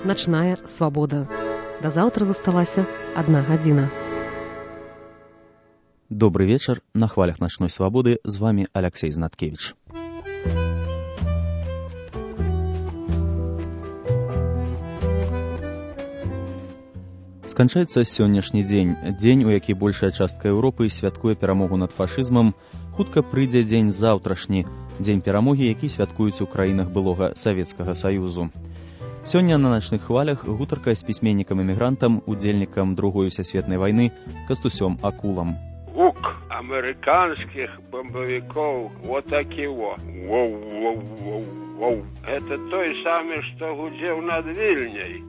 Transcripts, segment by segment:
«Начная свабода». Да заўтра засталася 1 гадзіна. Добрый вечер. На хвалях «Ночной свободы» с вами Алексей Знаткевич. Сканчаецца сённяшні дзень. Дзень, у які большая частка Еўропы святкуе перамогу над фашызмам. Хутка прыйдзе дзень заўтрашні, дзень перамогі, які святкуюць у краінах былога Савецкага Саюзу. Сёння на начных хвалях гутарка з пісьменнікам-эмігрантам, удзельнікам Другой сусветнай вайны Кастусём Акулам. Гук американских бомбовиков вот таки во. Воу-воу-воу-воу. Это той самый, что гудзеў над Вільняй.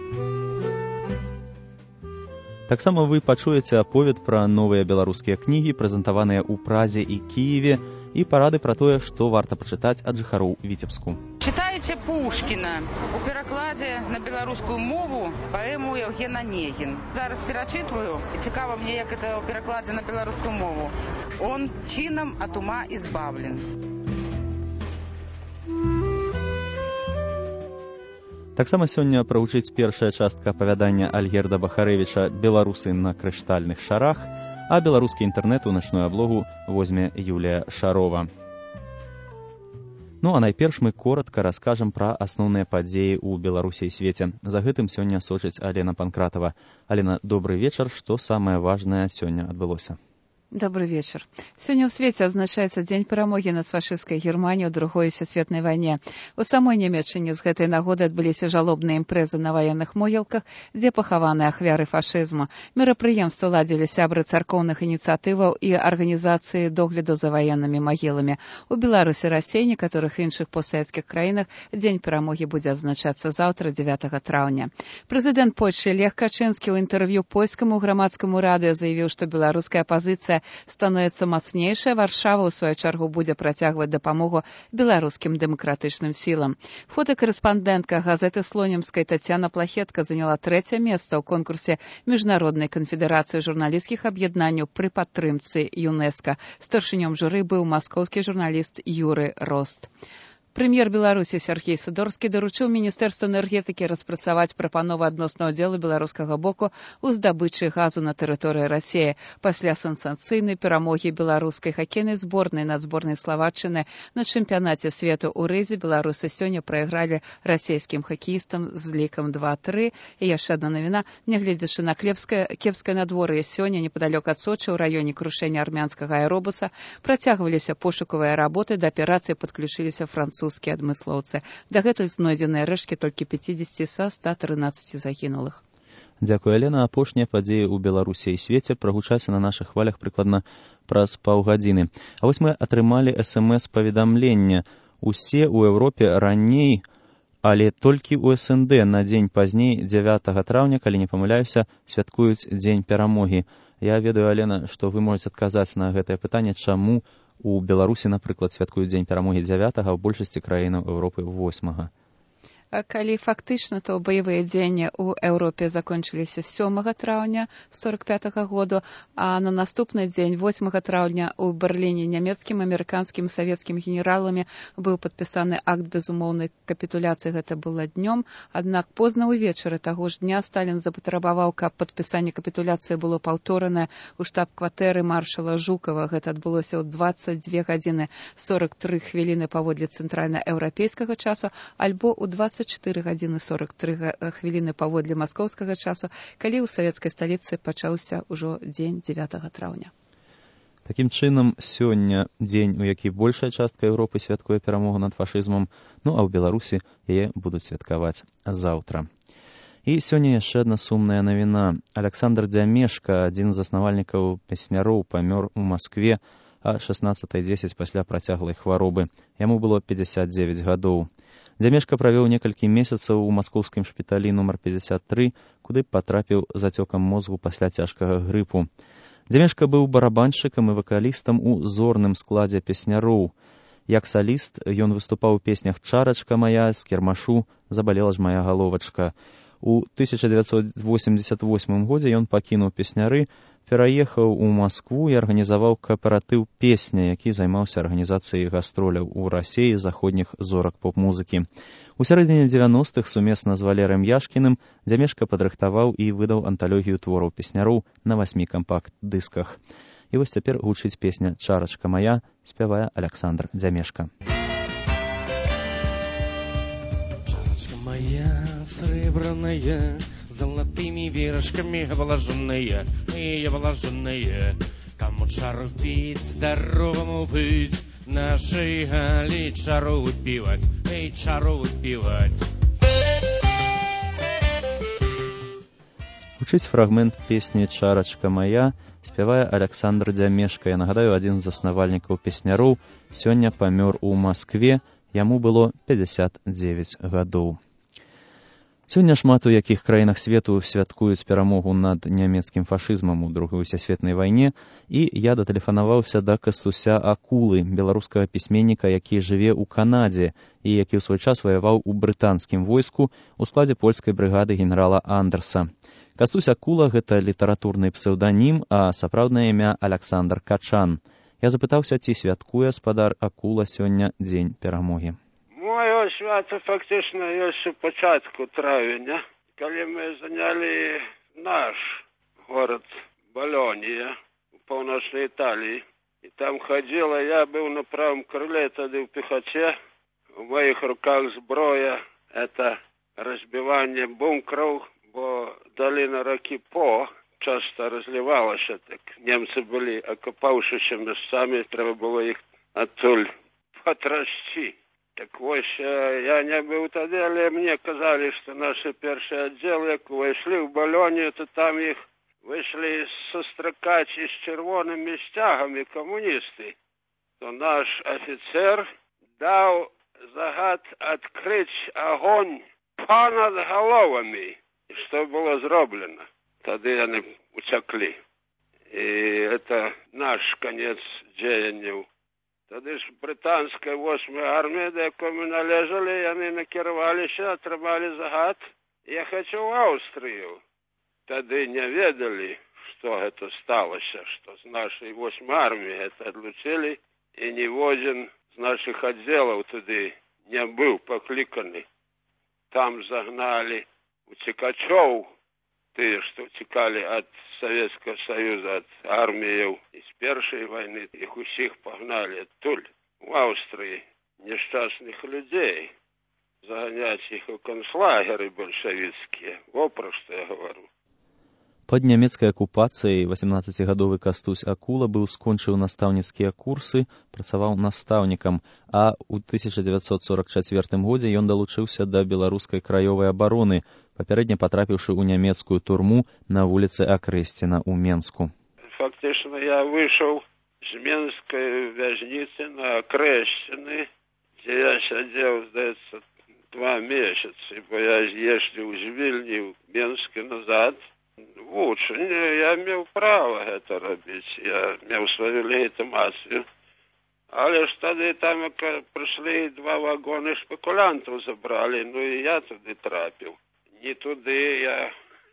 Таксама вы пачуеце аповед пра новыя беларускія кнігі, прэзентаваныя ў Празе і Кіеве, і парады пра тое, што варта пачытаць ад жыхароў Віцебску. Чытаеце Пушкіна у перакладзе на беларускую мову паэму Евген Онегін. Зараз перачытваю, і цікава мне, як это ў перакладзе на беларускую мову. Он чином от ума избавлен. Таксама сёння прагучыць першая частка апавядання Альгерда Бахарэвіча «Беларусы на крыштальных шарах», а беларускі інтэрнэт у начную аблогу возьме Юлія Шарова. Ну а найперш мы коротка раскажам пра асноўныя падзеі ў Беларусі і свеце. За гэтым сёння сочыць Алена Панкратова. Алена, добрый вечар. Што самае важнае сёння адбылося? Добрый вечер. Сегодня в свете отзначается День перамоги над фашистской Германией ў Другой сусветнай вайне. У самой Нямецчыне з гэтай нагоды адбыліся жалобныя імпрэзы на ваенных могілках, дзе пахаваны ахвяры фашызму. Мерапрыемствы ладзілі сябры царкоўных ініцыятываў і арганізацыі догляду за ваеннымі магіламі. У Беларусі, Расіі, некаторых іншых постсавецкіх краінах Дзень перамогі будзе адзначацца заўтра, 9 траўня. Прэзідэнт Польшчы Лех Качынскі ў інтэрв'ю польскаму грамадскаму радыё заявіў, што беларуская апазіцыя становіцца мацнейшая. Варшава, у сваю чаргу, будзе працягваць дапамогу беларускім дэмакратычным сілам. Фотакарэспандэнтка газеты Слонімскай Тацяна Плахетка заняла 3-е месца ў конкурсе Міжнароднай канфедэрацыі журналісцкіх аб'яднанняў пры падтрымцы ЮНЕСКА. Старшынём журы быў маскоўскі журналіст Юры Рост. Прэм'ер Беларусі Сергей Сыдорскі даручыў Міністэрству энергетыкі распрацаваць прапанову адносна ўдзелу беларускага боку ў здабычы газу на тэрыторыі Расіі. Пасля сенсацыйнай перамогі беларускай хакейнай зборнай над зборнай Славаччыны на чэмпіянаце свету ў Рызе беларусы сёння прайгралі расійскім хакеістам з лікам 2-3. І яшчэ адна навіна. Нягледзячы на кепскае надвор'е, сёння непадалёк ад Сочы ў раёне крушэння армянскага аэробуса працягваліся пошукавыя работы, да аперацыі падключыліся французскія адмыслоўцы. Дагэтуль знойдзеныя рэшткі толькі 50 са 113 загінулых. Дзякуй, Алена. Апошнія падзеі ў Беларусі і свеце прагучаліся на нашых хвалях прыкладна праз паўгадзіны. А вось мы атрымалі СМС-паведамленне. Усе ў Еўропе раней, але толькі ў СНД на дзень пазней, 9 траўня, калі не памыляюся, святкуюць Дзень перамогі. Я ведаю, Алена, што вы можаце адказаць на гэтае пытанне, чаму у Беларусі, напрыклад, святкуюць Дзень перамогі 9, а ў большасці краінаў Еўропы 8. Калі фактычна, то баявыя дзеянні ў Еўропе закончыліся 7 траўня 45 году, а на наступны дзень, 8 траўня, у Берліне нямецкім, амерыканскім, савецкім генераламі быў падпісаны акт безумоўнай капітуляцыі. Гэта было днём, аднак позна ўвечары таго ж дня Сталін запатрабаваў, каб падпісанне капітуляцыі было паўторанае ў штаб-кватэры маршала Жукава. Гэта адбылося ў 22 гадзіны 43 хвіліны паводле цэнтральнаеўрапейскага часу, альбо ў 24 гадзіны 43 хвіліны паводле маскоўскага часу, калі ў савецкай сталіцы пачаўся ўжо дзень 9 траўня. Такім чынам, сёння дзень, у які большая частка Еўропы святкуе перамогу над фашызмам, ну а ў Беларусі яе будуць святкаваць заўтра. І сёння яшчэ адна сумная навіна. Аляксандр Дзямешка, адзін з заснавальнікаў песняроў, памёр у Маскве а 16:10 пасля працяглай хваробы. Яму было 59 гадоў. Дзямешка правёў некалькі месяцаў у маскоўскім шпіталі нумар 53, куды патрапіў зацёкам мозгу пасля цяжкага грыпу. Дзямешка быў барабаншчыкам і вакалістам у зорным складзе песняроў. Як саліст ён выступаў у песнях «Чарачка моя», «З кірмашу», «Забалела ж моя головачка». У 1988 годзе ён пакінуў песняры, пераехаў у Маскву і арганізаваў кааператыў «Песня», які займаўся арганізацыяй гастроляў у Расіі заходніх зорак поп-музыкі. У сярэдзіне 90-х сумесна з Валерыем Яшкіным Дзямешка падрыхтаваў і выдаў анталогію твораў песняроў на 8 кампакт-дысках. І вось цяпер гучыць песня «Чарачка мая», спявае Александр Дзямешка. Чарочка моя сребраная, золотыми веерышками обложенная, кому чару пить, здоровому быть, нашей Гали чару выпивать, чару выпивать. Гучыць фрагмент песні «Чарачка мая», спявае Александр Дзямешка. Я нагадаю, адзін з заснавальнікаў песняроў, сёння памёр у Маскве, яму было 59 гадоў. Сёння шмат у якіх краінах свету святкуюць перамогу над нямецкім фашызмам у Другой сусветнай вайне, і я датэлефанаваўся да Кастуся Акулы, беларускага пісьменніка, які жыве ў Канадзе і які ў свой час ваяваў у брытанскім войску у складзе польскай брыгады генерала Андерса. Кастусь Акула — гэта літаратурны псеўданім, а сапраўднае імя Александр Качан. Я запытаўся, ці святкуе спадар Акула сёння дзень перамогі. Моё свято фактычна ёсць у пачатку травеня, калі мы занялі наш горад Балонія у паўночнай Італіі. І там хадзіла, я быў на правым крыле, тады ў пехаце. У маіх руках зброя — это разбіванне бункераў, бо долина ракі По часто разливалася, так немцы былі акапаўшыся месцамі, трэба было іх адтуль патрасці. Так вось, я не быў тады, але мне казалі, што нашы першыя аддзелы, як увайшлі ў Балонію, то там іх выйшлі сустракаць з чырвонымі сцягамі камуністы. То наш афіцер даў загад адкрыць агонь понад галовамі. И что было зроблено? Тады яны уцяклі. И это наш конец дзеянняў. Тады ж брытанская 8-я армія, да якой мы належалі, яны накіраваліся, атрымалі загад ехаць у Аўстрыю. Тады не ведалі, што гэта сталася, што з нашай 8-й арміі гэта адлучылі, і ніводзін з нашых аддзелаў туды не быў пакліканы. Там загналі уцекачоў, тыя, што уцекалі ад Савецкага Саюза, ад арміяў і з першай вайны, іх усіх пагналі адтуль, у Аўстрыі, няшчасных людзей, заганяць іх у концлагеры бальшавіцкія. Во пра што я гавару. Пад нямецкай акупацыяй 18-гадовы Кастусь Акула быў скончыў настаўніцкія курсы, працаваў настаўнікам, а ў 1944 годзе ён далучыўся да беларускай краёвай абароны, папярэдне патрапіўшы ў нямецкую турму на вуліцы Акрэсціна ў Менску. Фактычна я выйшаў з менскай вязніцы на Акрэсціны, дзе я сядзеў, здаецца, 2 месяцы, бо я з'ездзіў з Вільні ў Менскі назад. Вучань, я меў права гэта рабіць, я меў сваю легітымацыю. Але ж тады там прыйшлі 2 вагоны спекулянтаў забралі, ну і я туды трапіў. Не туды, я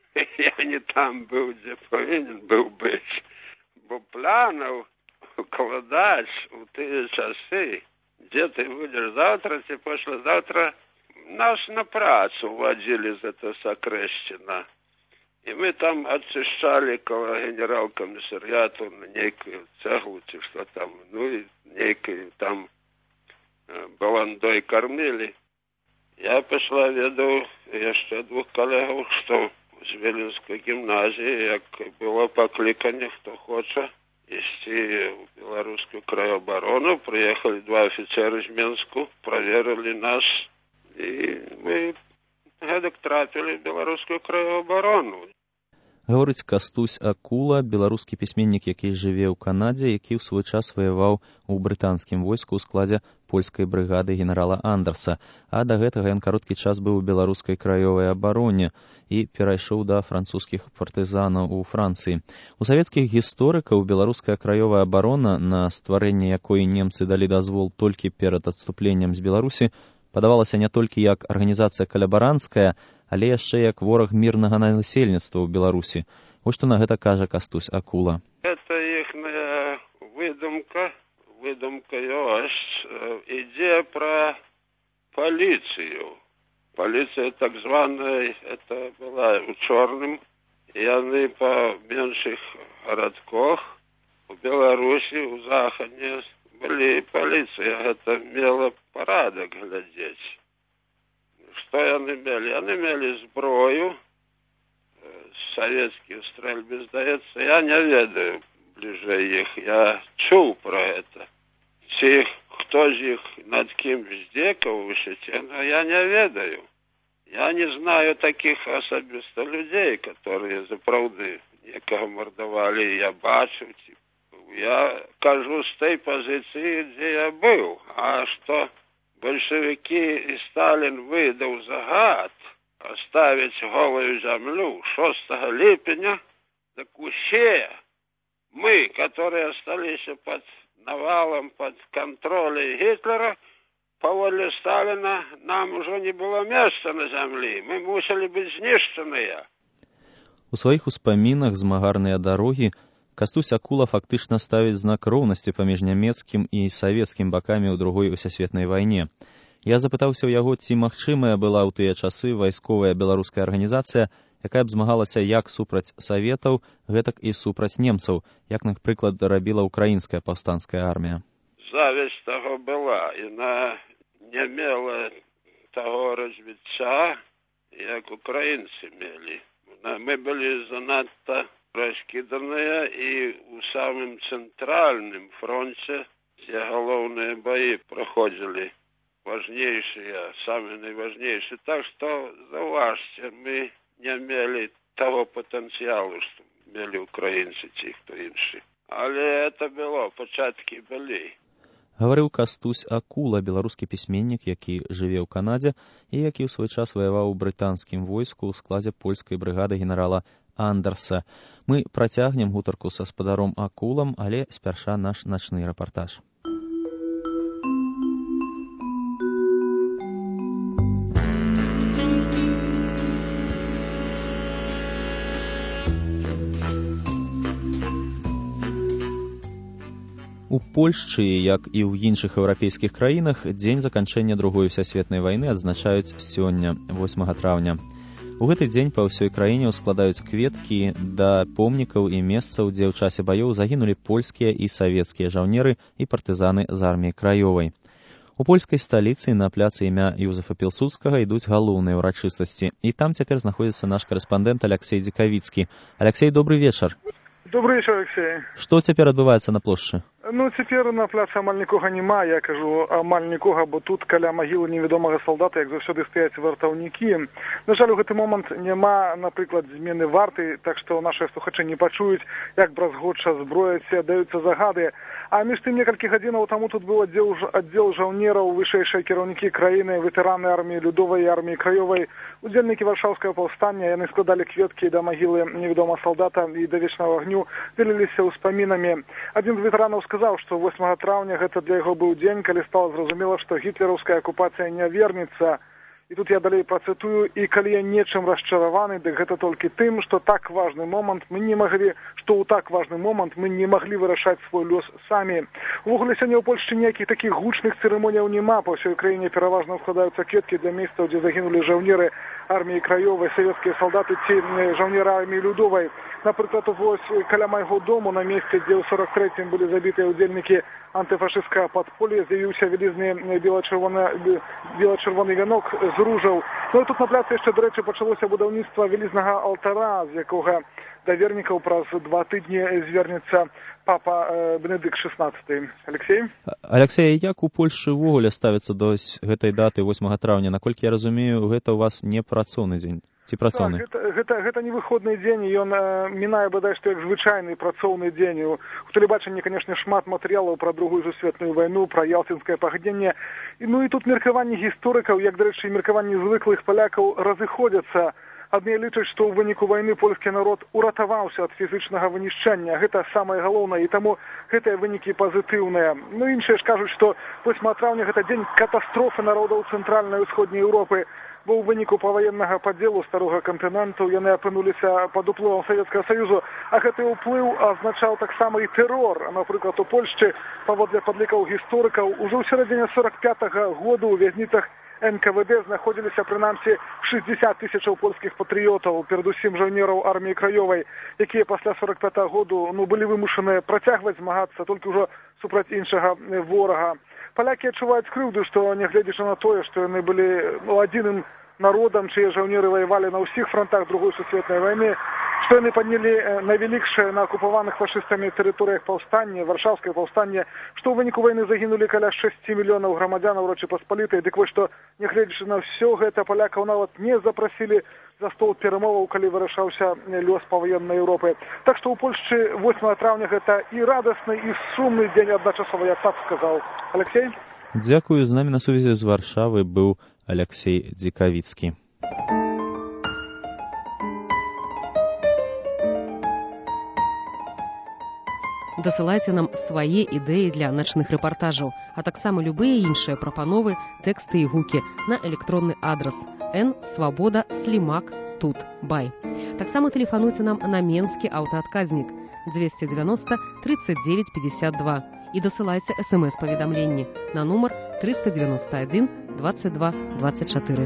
не там быў, дзе павінен быў быць. Бо планаў укладаць у тыя часы, дзе ты будзеш заўтра ці паслязаўтра, нас на працу вадзілі з этого Акрэсціна. И мы там очищали около генерал-комиссариату на некую цеглу, что там, ну и некую там баландой кормили. Я пошла, веду еще 2 коллегов, что з Віленської гімназії, як було покликання, хто хоче йти в Білоруську краєоборону. Приїхали 2 офіцери з Мінську, перевірили нас, і ми гэтак трапілі в Білоруську краєоборону. Гаворыць Кастусь Акула, беларускі пісьменнік, які жыве ў Канадзе, які ў свой час ваяваў у брытанскім войску ў складзе польскай брыгады генерала Андерса, а да гэтага ён кароткі час быў у беларускай краёвай абароне і перайшоў да французскіх партызанаў у Францыі. У савецкіх гісторыкаў беларуская краёвая абарона, на стварэнне якой немцы далі дазвол толькі перад адступленнем з Беларусі, падавалася не толькі як арганізацыя калябаранская, але яшчэ як вораг мірнага насельніцтва ў Беларусі. Вось што на гэта кажа Кастусь Акула. Это ихная выдумка ёсць. Ідзе пра паліцыю. Паліцыя так званая, это была ў Чорным. Яны па меншых гарадках у Беларусі, у Захадне былі паліцыя. Гэта мела парадак глядзець. Што яны мелі? Яны мелі зброю, савецкія стрэльбы, здаецца. Я не ведаю бліжэй іх. Я чуў пра гэта. Ці хто з іх над кім здзекаваўся, я не ведаю. Я не знаю таких особисто людей, которые запраўды некага мордовали. Я бачу. Я кажу з той позиции, где я был. А что большевики и Сталин выдал загад оставить голую землю 6 липня, так усе мы, которые остались под навалом, под контролем Гитлера, по воле Сталина нам уже не было места на земле. Мы мусили быть знищенные. У сваіх успамінах змагарныя дарогі Кастусь Акула фактычна ставіць знак роўнасці паміж нямецкім і савецкім бакамі ў Другой сусветнай вайне. Я запытаўся ў яго, ці магчымая была ў тыя часы вайсковая беларуская арганізацыя, якая б змагалася як супраць саветаў, гэтак і супраць немцаў, як, напрыклад, рабіла украінская паўстанцкая армія. Зависть таго была, яна не мела таго развіцця, як украінцы мелі. Мы былі занадта раскіданыя і ў самым цэнтральным фронце, дзе галоўныя баі праходзілі, важнейшие, самые найважнейшие. Так что, заўважце, мы не мелі того потенциалу, што мелі украінцы ці хто іншы. Але это было, пачаткі былі. Гаварыў Кастусь Акула, беларускі пісьменнік, які жыве ў Канадзе і які ў свой час ваяваў у брытанскім войску ў складзе польскай брыгады генерала Андерса. Мы працягнем гутарку са спадаром Акулам, але спярша наш начны рэпартаж. У Польшчы, як і ў іншых еўрапейскіх краінах, дзень заканчэння Другой сусветнай вайны адзначаюць сёння, 8 траўня. У гэты дзень па ўсёй краіне ўскладаюць кветкі да помнікаў і месцаў, дзе ў часе баёў загінулі польскія і савецкія жаўнеры і партызаны з арміі краёвай. У польскай сталіцы на пляцы імя Юзефа Пілсудскага ідуць галоўныя ўрачыстасці. І там цяпер знаходзіцца наш карэспандэнт Алексей Дзікавіцкі. Алексей, добрый вечар. Добрый вечер, Алексей. Што цяпер адбываецца на плошчы? Ну, цяпер на пляцы амаль нікога няма, я кажу амаль нікога, бо тут каля магілы невядомага салдата, як заўсёды стаяць вартаўнікі. На жаль, у гэты момант няма, напрыклад, змены варты, так што нашыя слухачы не пачуюць, як бразгоча зброяць, даюцца загады. А між тым некалькі гадзінаў таму тут быў аддзел жаўнераў, вышэйшыя кіраўнікі краіны, ветэраны арміі Людовай і арміі краёвай, удзельнікі варшаўскага паўстання, яны складалі кветкі да магілы невядомага салдата і да вечнага агню, дзеліліся ўспамінамі. Адзін з ветэранаў сказаў, што 8 траўня гэта для яго быў дзень, калі стала зразумела, што гітлераўская акупацыя не вернецца. І тут я далей працытую, і калі я нечым расчараваны, дык гэта толькі тым, што так важны момант мы не маглі, што ў так важны момант мы не маглі вырашаць свой лёс самі. Увогуле сёння ў Польшчы ніякіх такіх гучных цырымоніяў няма, па ўсёй краіне пераважна складаюцца кветкі для месцаў, дзе загінулі жаўнеры арміі краёвай, савецкія салдаты ці жаўнеры арміі Людовай. Напрыклад, вось каля майго дому на месцы, дзе ў 43-м былі забітыя ўдзельнікі антыфашысцкага падполля, з'явіўся вялізны белачырвоны вянок з ружаў. Ну і тут на пляцы яшчэ, до рэчы, пачалося будаўніцтва вялізнага алтара, з якога да вернікаў праз 2 тыдні звернецца папа Бенедыкт XVI. Алексей? Алексей, як у Польшчы ўвогуле ставіцца до гэтай даты 8 траўня? Наколькі я разумею, гэта ў вас не працоўны дзень? Ці працоўны? Так, гэта не выходны дзень, ён мінае, бадай, што як звычайны працоўны дзень. У тэлебачанні, канешне, шмат матэрыялаў пра Другую сусветную вайну, пра ялцінскае пагадненне. Ну і тут меркаванні гісторыкаў, як, да рэчы, меркаванні звыклых палякаў разыходзяцца. Адны лічаць, што ў выніку вайны польскі народ уратаваўся ад фізычнага вынішчэння. Гэта самае галоўнае, і таму гэтыя вынікі пазітыўныя. Ну, іншыя ж кажуць, што 8 траўня гэта дзень катастрофы народаў цэнтральнай і ўсходняй Еўропы, бо ў выніку паваеннага падзелу старога кантыненту яны апынуліся пад уплывам Савецкага Саюзу, а гэты ўплыў азначаў таксама і тэрор. Напрыклад, у Польшчы, паводле падлікаў гісторыкаў, ужо ў сярэдзіне 45-го году ў вязніцах НКВД знаходзіліся прынамсі 60 тысячаў польскіх патрыётаў, перадусім жаўнераў арміі краёвай, якія пасля 45-го году былі вымушаныя працягваць змагацца толькі ўжо супраць іншага ворага. Палякі адчуваюць крыўду, што нягледзячы на тое, што яны былі адзіным народам, чые жаўнеры ваявалі на ўсіх фронтах Другой сусветнай вайны, што яны паднялі найвялікшае на акупаваных фашыстамі тэрыторыях паўстанне, варшаўскае паўстанне, што ў выніку вайны загінулі каля 6 мільёнаў грамадзянаў Рачы Паспалітай. Дык вось што, нягледзячы на ўсё гэта, палякаў нават не запрасілі за стол перамоваў, калі вырашаўся лёс паваеннай Еўропы. Так што ў Польшчы 8 траўня гэта і радасны, і сумны дзень адначасова, я так сказаў. Алексей? Дзякую. З намі на сувязі з Варшавы быў Алексей Дзікавіцкі. Дасылайце нам свае ідэі для начных рэпартажаў, а таксама любыя іншыя прапановы, тэксты і гукі на электронны адрас nsvoboda@тут.бай. Таксама тэлефануйце нам на менскі аўтаадказнік 290 39 52 і дасылайце смс-паведамленні на нумар 391 22 24.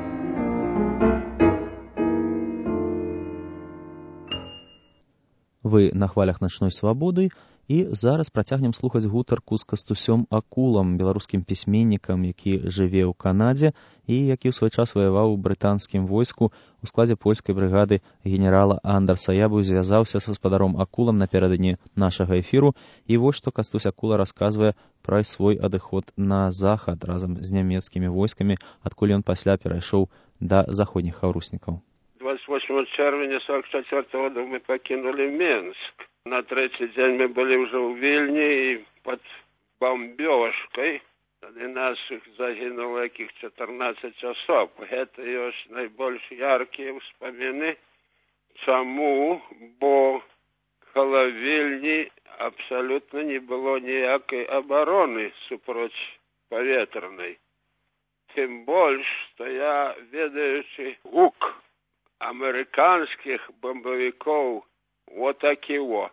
Вы на хвалях начной свабоды, і зараз працягнем слухаць гутарку з Кастусём Акулам, беларускім пісьменнікам, які жыве ў Канадзе і які ў свой час ваяваў у брытанскім войску у складзе польскай брыгады генерала Андерса. Я быў звязаўся са гаспадаром Акулам напярэдадні нашага эфіру, і вось што Кастусь Акула расказвае пра свой адыход на захад разам з нямецкімі войскамі, адкуль ён пасля перайшоў да заходніх хаўруснікаў. 28 чэрвеня 44-го года мы покинули Минск. На третий день мы были уже в Вильне и под бомбежкой. Среди наших загинуло яких 14 особ. Это есть наибольш яркие вспомины. Чому? Бо коло Вильни абсолютно не было ніякой обороны супроть поветрной. Тем больше, что я, ведаючи гук американских бомбовиков, вот такие вот.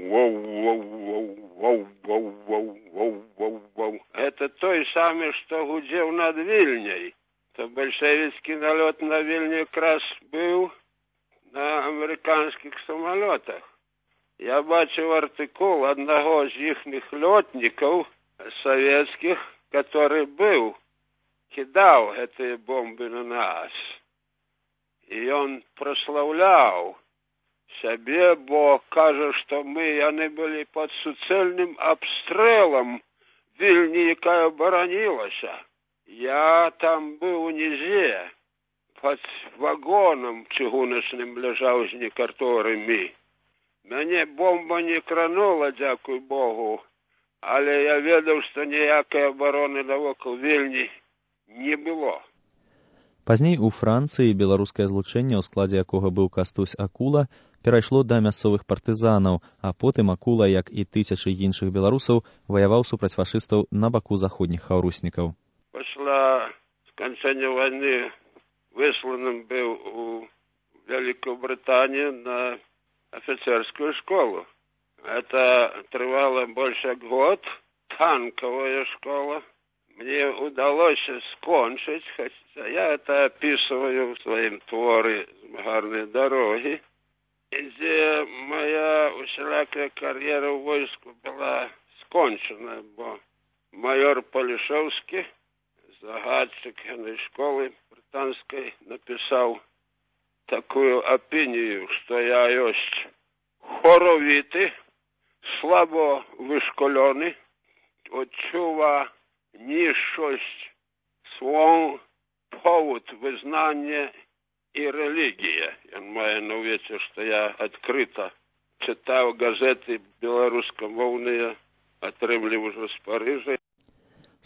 Воу-воу-воу-воу-воу-воу-воу-воу. Это той самый, что гудел над Вильней. То большевистский налет на Вильню как раз был на американских самолетах. Я бачив артикул одного из ихних летников советских, который был, кидал эти бомбы на нас. И он прославлял себе, бо каже, что они были под суцельным обстрелом Вильни, яка оборонилась. Я там был унизе, под вагоном чыгуночным лежал з некаторыми. Мяне бомба не кранула, дякуй Богу, але я ведаў, што ніякай обороны навокал Вільні не было. Пазней у Францыі беларускае злучэнне, у складзе якога быў Кастусь Акула, перайшло да мясцовых партызанаў, а потым Акула, як і тысячы іншых беларусаў, ваяваў супраць фашыстаў на баку заходніх хаўруснікаў. Пасля сканчэння вайны высланым быў у Вялікую Брытанію на офицерскую школу. Это трывало больше год, танковая школа. Мне удалось скончить, хотя я это описываю в своем творе «Змагарные дороги», где моя усілякая кар'ера в войску была скончена, бо майор Полішовский, загадчик этой школы британской, написал такую опинию, что я есть хоровитый, слабо вышколеный, odczuwa niższość swą powód wyznania i religię. On ma na uwiecie, że ja odkryto czytał gazety białoruskомовные, отрымлив уже з Парижа. З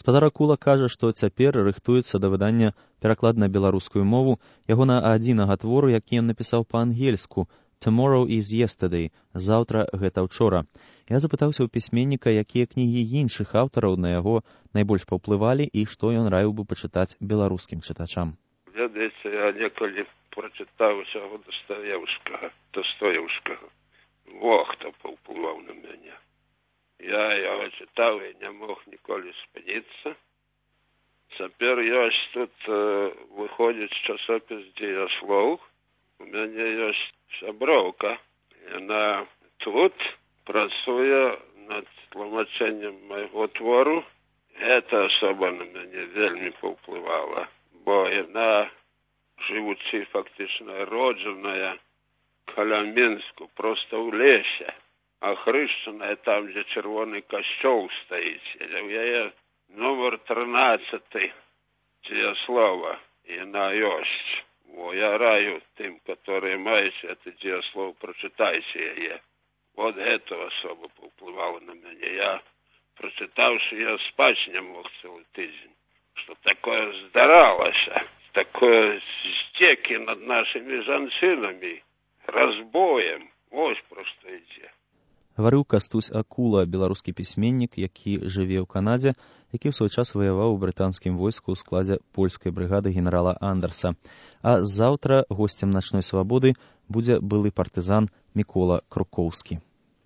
Спадар Акула кажа, што цяпер рыхтуецца да выдання пераклад на беларускую мову ягона адзінага твору, які ён напісаў па-ангельску «Tomorrow is yesterday» – «Заўтра гэта ўчора». Я запытаўся ў пісьменніка, якія кнігі іншых аўтараў на яго найбольш паўплывалі і што ён раіў бы пачытаць беларускім чытачам. Ведаеце, я некалі прачытаў усяго Достоевскага. Во, хто паўплываў на мяне. Я яго чытаў і не мог ніколі спыніцца. Цяпер ёсць тут выходзіць часопіс «Дзеяслоў». У мяне ёсць сяброўка. Яна тут працуе над тлумачэннем майго твору. Гэта асоба на мяне вельмі паўплывала, бо яна, жывучы фактычна роджаная каля Мінску, проста ў лесе, ахрышчаная там, дзе чырвоны касцёл стаіць. У яе номер 13 Дзеяслова, яна ёсць. Я раю тым, которые маюць это Дзеяслоў, прочытайце яе. Вот гэта асоба паўплывала на мяне. Я, прочытаўшы, я спаць не мог цэлы тыдзень. Што такое здаралася, такое здзекі над нашымі жанчынамі, разбоем. Вось проста ідзе. Гаварыў Кастусь Акула, беларускі пісьменнік, які жыве ў Канадзе, які ў свой час ваяваў у брытанскім войску ў складзе польскай брыгады генерала Андерса. А заўтра госцем «Начной свабоды» будзе былы партызан Мікола Крукоўскі.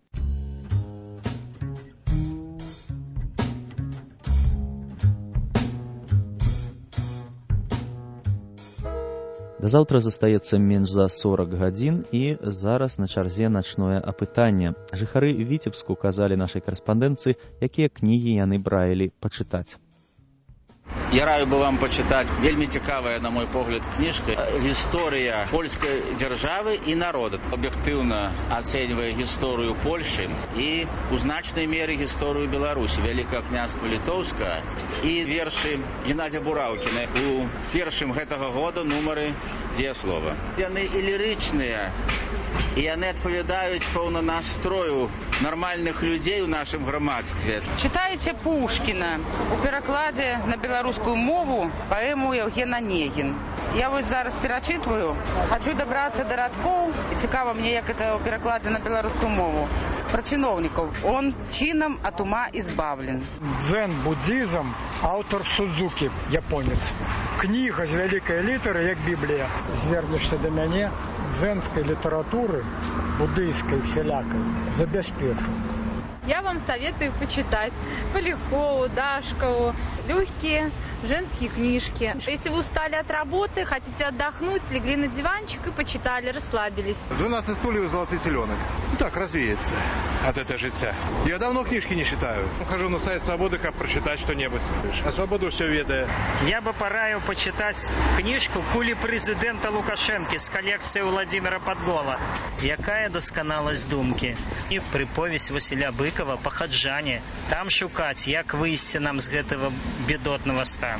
Да заўтра застаецца менш за 40 гадзін, і зараз на чарзе начное апытанне. Жыхары Віцебску казалі нашай карэспандэнцыі, якія кнігі яны браілі пачытаць. Я раю бы вам пачытаць вельмі цікавая, на мой погляд, кніжка «Гісторыя польскай дзяржавы і народа». Аб'ектыўна ацэньвае гісторыю Польшы і у значнай меры гісторыю Беларусі, Вялікага княства Літоўска і вершы Геннадзя Бураўкіна у першым гэтага года нумары «Дзеяслова». Яны і лірычныя, і яны адпавядаюць пэўна настрою нармальных людзей у нашым грамадстве. Читаете Пушкіна у перакладзе на беларускую мову паэму Евгена Онегін. Я вось зараз перачытваю, хачу дабрацца да радкоў, і цікава мне, як это ў перакладзе на беларускую мову. Про чыноўнікаў. Он чынам ад ума избавлен. Дзен-буддизм, аўтар Судзукі, японец. Кніга з вялікай літары, як Біблія. Звернешся да мяне, дзенскай літаратуры, буддыйской всялякой, забяспечу. Я вам советую почитать Полякову, Дашкову, легкие женские книжки. Если вы устали от работы, хотите отдохнуть, легли на диванчик и почитали, расслабились. 12 стульев, золотый селенок. Так, развеется от этого життя. Я давно книжки не читаю. Хожу на сайт «Свободы», как прочитать что-нибудь. А «Свободу» все ведаю. Я бы пораил почитать книжку «Кулі президента Лукашенки» с коллекцией Владимира Подгола. Якая досконалость думки. И приповесть Василя Быкова «Пахаджане». Там шукать, як выйсці нам з гэтага бедотного стана.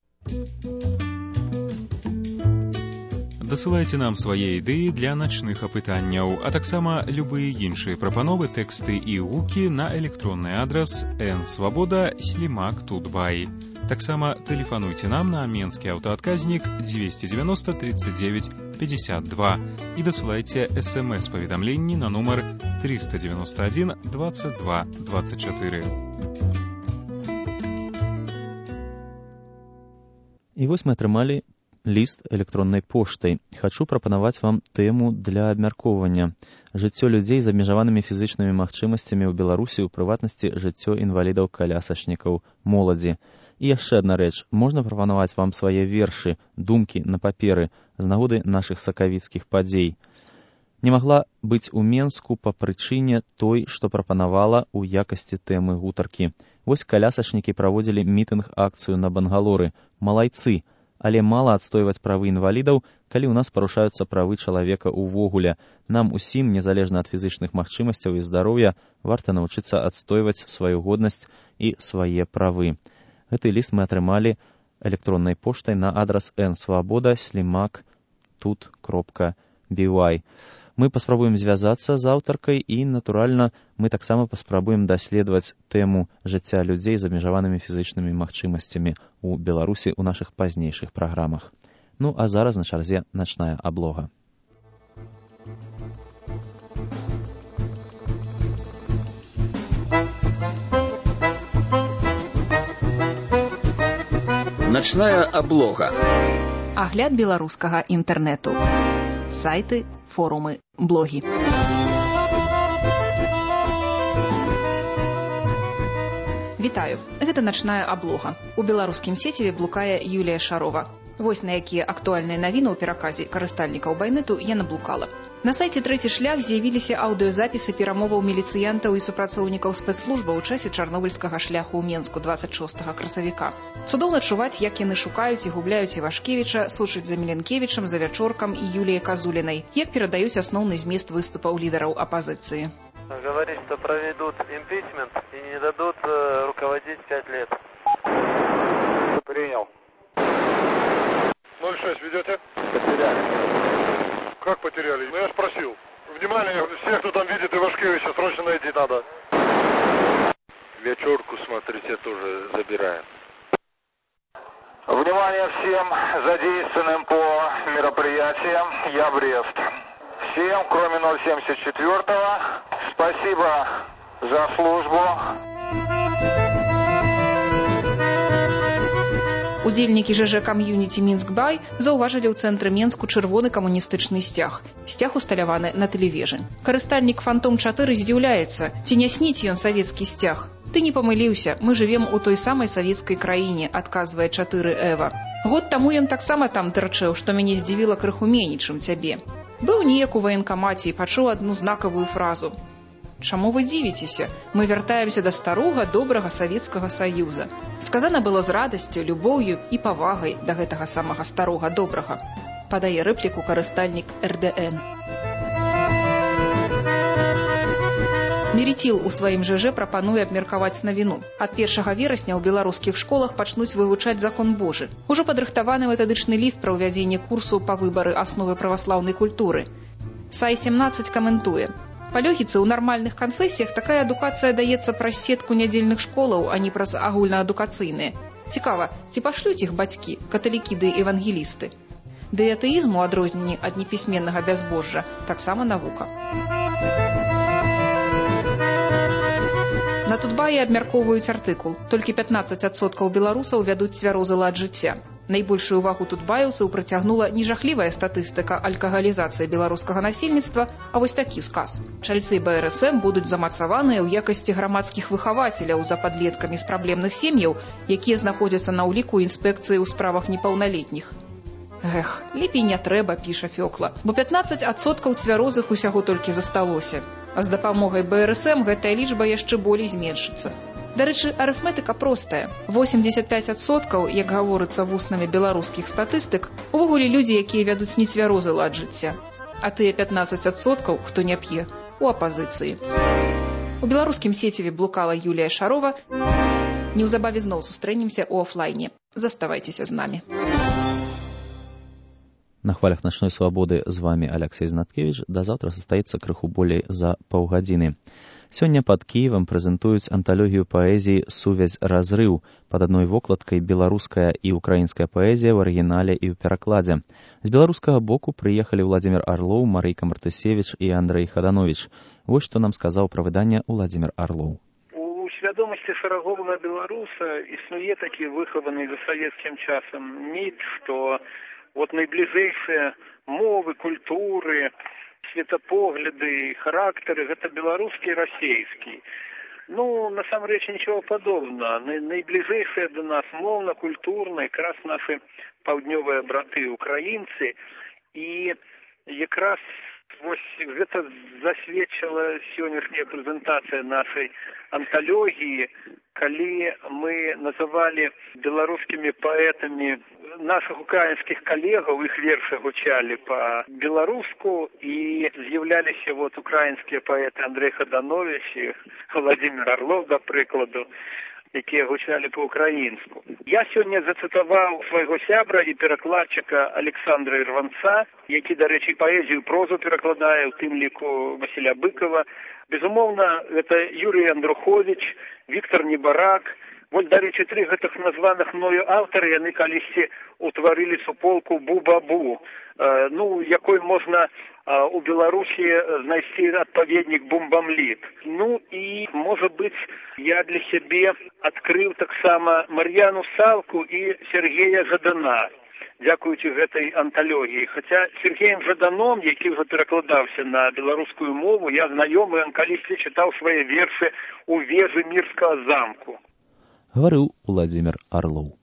Дасылайце нам свае ідэі для начных апытанняў, а таксама любыя іншыя прапановы, тэксты і гукі на электронны адрас nsvoboda@tut.by. Таксама тэлефануйце нам на менскі аўтаадказнік 290 39 52 і дасылайце смс-паведамленні на нумар 391 22 24. І вось мы атрымалі ліст электроннай поштай. Хачу прапанаваць вам тэму для абмяркоўвання. Жыццё людзей з абмежаванымі фізычнымі магчымасцямі ў Беларусі, у прыватнасці жыццё інвалідаў-калясачнікаў, моладзі. І яшчэ адна рэч. Можна прапанаваць вам свае вершы, думкі на паперы з нагоды нашых сакавіцкіх падзей. Не магла быць у Менску па прычыне той, што прапанавала ў якасці тэмы гутаркі. Вось калясачнікі праводзілі мітынг-акцыю на Бангалоры. Малайцы! Але мала адстойваць правы інвалідаў, калі ў нас парушаюцца правы чалавека ўвогуле. Нам усім, незалежна ад фізычных магчымасцяў і здароўя, варта навучыцца адстойваць сваю годнасць і свае правы. Гэты ліст мы атрымалі электроннай поштай на адрас nsvoboda@tut.by. Мы паспрабуем звязацца з аўтаркай і, натуральна, мы таксама паспрабуем даследаваць тэму жыцця людзей з абмежаванымі фізычнымі магчымасцямі ў Беларусі ў нашых пазнейшых праграмах. Ну, а зараз на чарзе начная аблога. Начная аблога. Агляд беларускага інтэрнэту. Сайты, форумы, блогі. Вітаю. Гэта начная аблога. У беларускім сеціве блукае Юлія Шарова. Вось на якія актуальныя навіны ў пераказе карыстальнікаў байнету я наблукала. На сайце «Трэці шлях» з'явіліся аўдыёзапісы перамоваў міліцыянтаў і супрацоўнікаў спецслужбаў у часе чарнобыльскага шляху ў Менску 26 красавіка. Цудоўна чуваць, як яны шукаюць і губляюць Івашкевіча, сочаць за Міленкевічам, за Вячоркам і Юліяй Казулінай, як перадаюць асноўны змест выступаў лідараў апазіцыі. Говорит, что проведут импичмент и не дадут руководить 5 лет. Принял. 06 ведете? Потеряли. Как потеряли? Ну я спросил. Внимание, всех, кто там видит Ивашкевича, срочно найти надо. Вечерку, смотрите, тоже забираем. Внимание всем задействованным по мероприятиям. Я Брест. Всем, кроме 074-го, спасибо за службу. Удзельнікі ЖЖ кам'юніці Мінск-Бай заўважылі ў цэнтры Менску чырвоны камуністычны сцяг. Сцяг усталяваны на тэлевежы. Карыстальнік «Фантом-4» здзіўляецца, ці не сніць ён савецкі сцяг. Ты не памыліўся, мы жывем у той самай савецкай краіне, адказвае 4 Эва. Год таму ён таксама там тырчэў, што мяне здзівіла крыху меней, чым цябе. Быў неяк у ваенкамаце і пачуў адну знакавую фразу. Чаму вы дзівіцеся? Мы вяртаемся да старога, добрага Савецкага Саюза. Сказана было з радасцю, любоўю і павагай да гэтага самага старога, добрага. Падае рэпліку карыстальнік РДН. Меріціл у сваім ЖЖ прапануе абмеркаваць навіну. Ад 1 верасня ў беларускіх школах пачнуць вывучаць закон Божы. Ужо падрыхтаваны метадычны ліст пра ўвядзенне курсу па выбары асновы праваслаўнай культуры. Сай-17 каментуе. Па логіцы, у нармальных канфесіях такая адукацыя даецца праз сетку нядзельных школаў, а не праз агульнаадукацыйныя. Цікава, ці пашлюць іх бацькі, каталікі ды евангелісты? Ды атэізм у адрозненні ад непісьменнага бязбожжа таксама навука. На Тутбаі абмяркоўваюць артыкул. Толькі 15% беларусаў вядуць цвярозы лад жыцця. Найбольшую увагу тутбаеўцаў прыцягнула не жахлівая статыстыка алкагалізацыі беларускага насельніцтва, а вось такі сказ. Чальцы БРСМ будуць замацаваныя ў якасці грамадскіх выхавацеляў за падлеткамі з праблемных сем'яў, якія знаходзяцца на ўліку інспекцыі ў справах непаўналетніх. Эх, лепей не трэба, піша Фёкла, бо 15% цвярозых усяго толькі засталося. А з дапамогай БРСМ гэтая лічба яшчэ болей зменшыцца. Дарэчы, арыфметыка простая. 85%, як гаворыцца вуснамі беларускіх статыстык, увогуле людзі, якія вядуць нецвярозы лад жыцця. А тыя 15%, хто не п'е, у апазіцыі. У беларускім сеціве блукала Юлія Шарова. Неўзабаве зноў сустрэнемся ў офлайне. Заставайцеся з намі. На хвалях «Ночной свободы» з вами Алексей Знаткевич. До завтра состоится крыху болей за паўгадзіны. Сёння пад Кіевам прэзентуюць анталогію паэзіі «Сувязь-разрыў» пад адной вокладкай беларуская і украінская паэзія ў арыгінале і ў перакладзе. З беларускага боку прыехалі Владзімір Арлоў, Марыйка Мартысевіч і Андрэй Хаданowicz. Вось што нам сказаў пра выданне Владзімір Арлоў. У свядомасці шараговага беларуса існуе такі выхаваны за савецкім часам міт, што вот найбліжэйшыя мовы, культуры, светапогляды, характары гэта беларускі і расейскі. Ну, насамрэч нічого падобна. Найбліжэйшыя да нас моўна, культурна, якраз нашы паўднёвыя браты украінцы, і якраз вось гэта засведчыла сённяшняя прэзентацыя нашай анталогіі, калі мы называлі беларускімі паэтамі наших украинских коллегов, их верши гучали по-белоруску, и з'являлись вот украинские поэты Андрей Хаданowicz и Владимир Орлов, до прикладу. якія гучалі па-ўкраінску. Я сёння зацытаваў свайго сябра і перакладчыка Александра Ірванца, які, дарэчы, паэзію і прозу перакладае, у тым ліку Васіля Быкова. Безумоўна, гэта Юрій Андрухович, Віктор Небарак. Вось, дарэчы, тры гэтых названых мною аўтары, яны калісьці утварылі суполку Бу-Бабу, якой можна у Беларусі знайсці адпаведнік Бум-Бамліт. І, можа быць, я для сябе адкрыў таксама Мар'яну Салку і Сергея Жадана, дзякуючы гэтай анталогіі. Хаця Сергеем Жаданом, які ўжо перакладаўся на беларускую мову, я знаёмы, ён калісьці чытаў свае вершы ў вежы Мірскага замку. Гаварыў Уладзімір Арлоў.